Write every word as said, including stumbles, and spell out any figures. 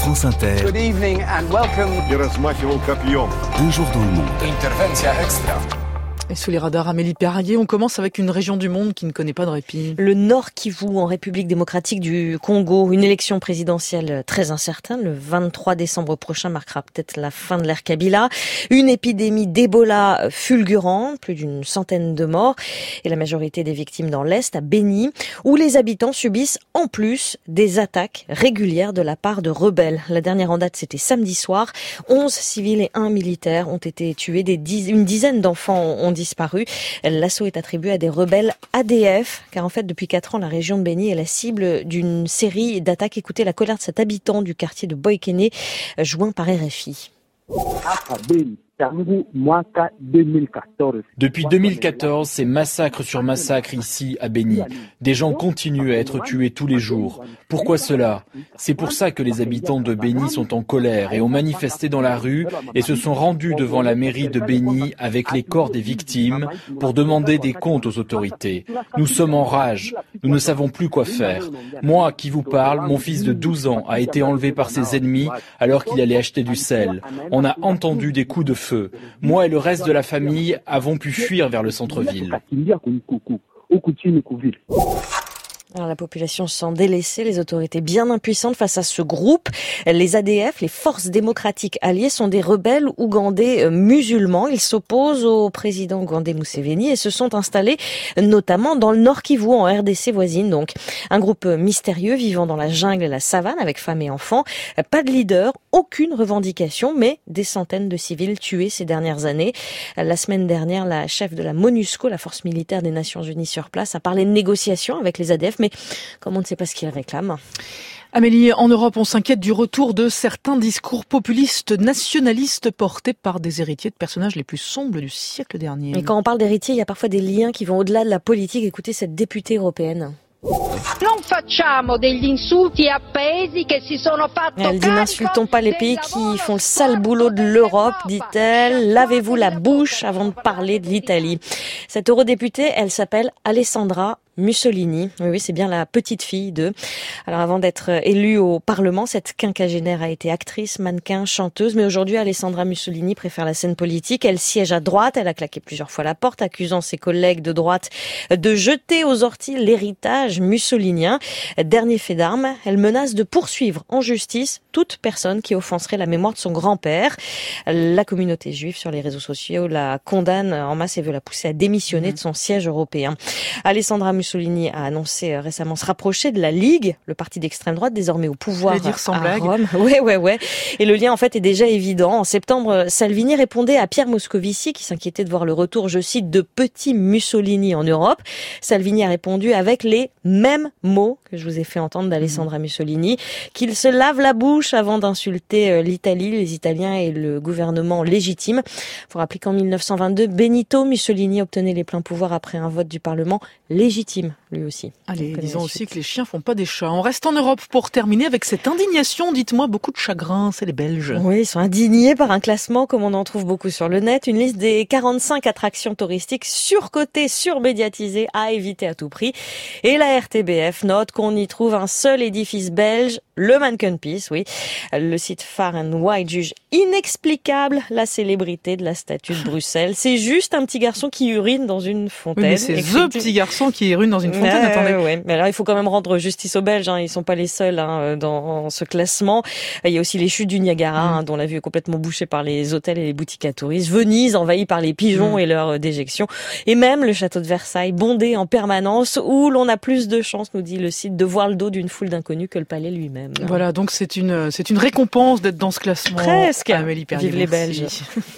France Inter. Good evening and welcome. Un jour dans le monde. Intervention extra. Et sous les radars, Amélie Perrier, on commence avec une région du monde qui ne connaît pas de répit. Le Nord Kivu, en République démocratique du Congo. Une élection présidentielle très incertaine. Le vingt-trois décembre prochain marquera peut-être la fin de l'ère Kabila. Une épidémie d'Ebola fulgurante, plus d'une centaine de morts. Et la majorité des victimes dans l'Est, à Beni, où les habitants subissent en plus des attaques régulières de la part de rebelles. La dernière en date, c'était samedi soir. Onze civils et un militaire ont été tués. Des diz- une dizaine d'enfants ont disparu. L'assaut est attribué à des rebelles A D F, car en fait, depuis quatre ans, la région de Beni est la cible d'une série d'attaques. Écoutez la colère de cet habitant du quartier de Boikene, joint par R F I. Depuis deux mille quatorze, c'est massacre sur massacre ici à Beni. Des gens continuent à être tués tous les jours. Pourquoi cela ? C'est pour ça que les habitants de Beni sont en colère et ont manifesté dans la rue et se sont rendus devant la mairie de Beni avec les corps des victimes pour demander des comptes aux autorités. Nous sommes en rage. Nous ne savons plus quoi faire. Moi, qui vous parle, mon fils de douze ans a été enlevé par ses ennemis alors qu'il allait acheter du sel. On a entendu des coups de feu. Moi et le reste de la famille avons pu fuir vers le centre-ville. Alors, la population se sent délaissée, les autorités bien impuissantes face à ce groupe. Les A D F, les forces démocratiques alliées, sont des rebelles ougandais musulmans. Ils s'opposent au président ougandais Museveni et se sont installés notamment dans le Nord Kivu, en R D C voisine. Donc, un groupe mystérieux vivant dans la jungle et la savane avec femmes et enfants. Pas de leader, aucune revendication, mais des centaines de civils tués ces dernières années. La semaine dernière, la chef de la MONUSCO, la force militaire des Nations Unies sur place, a parlé de négociations avec les A D F, mais comme on ne sait pas ce qu'ils réclament. Amélie, en Europe, on s'inquiète du retour de certains discours populistes nationalistes portés par des héritiers de personnages les plus sombres du siècle dernier. Et quand on parle d'héritiers, il y a parfois des liens qui vont au-delà de la politique. Écoutez cette députée européenne. Non facciamo degli insulti a paesi che si sono fatto Elle dit: n'insultons pas les pays qui font le sale boulot de l'Europe, dit-elle. Lavez-vous la bouche avant de parler de l'Italie. Cette eurodéputée, elle s'appelle Alessandra Mussolini. Oui, oui, c'est bien la petite fille d'eux. Alors, avant d'être élue au Parlement, cette quinquagénaire a été actrice, mannequin, chanteuse. Mais aujourd'hui, Alessandra Mussolini préfère la scène politique. Elle siège à droite. Elle a claqué plusieurs fois la porte, accusant ses collègues de droite de jeter aux orties l'héritage mussolinien. Dernier fait d'armes, elle menace de poursuivre en justice toute personne qui offenserait la mémoire de son grand-père. La communauté juive sur les réseaux sociaux la condamne en masse et veut la pousser à démissionner de son siège européen. Alessandra Mussolini a annoncé récemment se rapprocher de la Ligue, le parti d'extrême droite désormais au pouvoir dire sans à blague. Rome. Ouais, ouais, ouais. Et le lien en fait est déjà évident. En septembre, Salvini répondait à Pierre Moscovici qui s'inquiétait de voir le retour, je cite, de petits Mussolini en Europe. Salvini a répondu avec les mêmes mots que je vous ai fait entendre d'Alessandra Mussolini, qu'il se lave la bouche avant d'insulter l'Italie, les Italiens et le gouvernement légitime. Faut rappeler qu'en mille neuf cent vingt-deux, Benito Mussolini obtenait les pleins pouvoirs après un vote du Parlement légitime, lui aussi. Allez, disons aussi que les chiens font pas des chats. On reste en Europe pour terminer avec cette indignation, dites-moi, beaucoup de chagrin, c'est les Belges. Oui, ils sont indignés par un classement comme on en trouve beaucoup sur le net, une liste des quarante-cinq attractions touristiques surcotées, surmédiatisées, à éviter à tout prix. Et la R T B F note qu'on y trouve un seul édifice belge, le Manneken-Pis, oui. Le site Far and Wide juge inexplicable la célébrité de la statue de Bruxelles. C'est juste un petit garçon qui urine dans une fontaine. Oui, mais c'est Écrit... the petit garçon qui urine dans une fontaine, euh, attendez. Ouais. Mais alors, il faut quand même rendre justice aux Belges, hein. Ils sont pas les seuls hein, dans ce classement. Il y a aussi les chutes du Niagara, mmh. hein, dont la vue est complètement bouchée par les hôtels et les boutiques à touristes. Venise, envahie par les pigeons mmh. et leur déjection. Et même le château de Versailles, bondé en permanence, où l'on a plus de chances, nous dit le site, de voir le dos d'une foule d'inconnus que le palais lui-même. Voilà, donc c'est une, c'est une récompense d'être dans ce classement. Presque. Amélie Perrier, Vive les merci. Belges.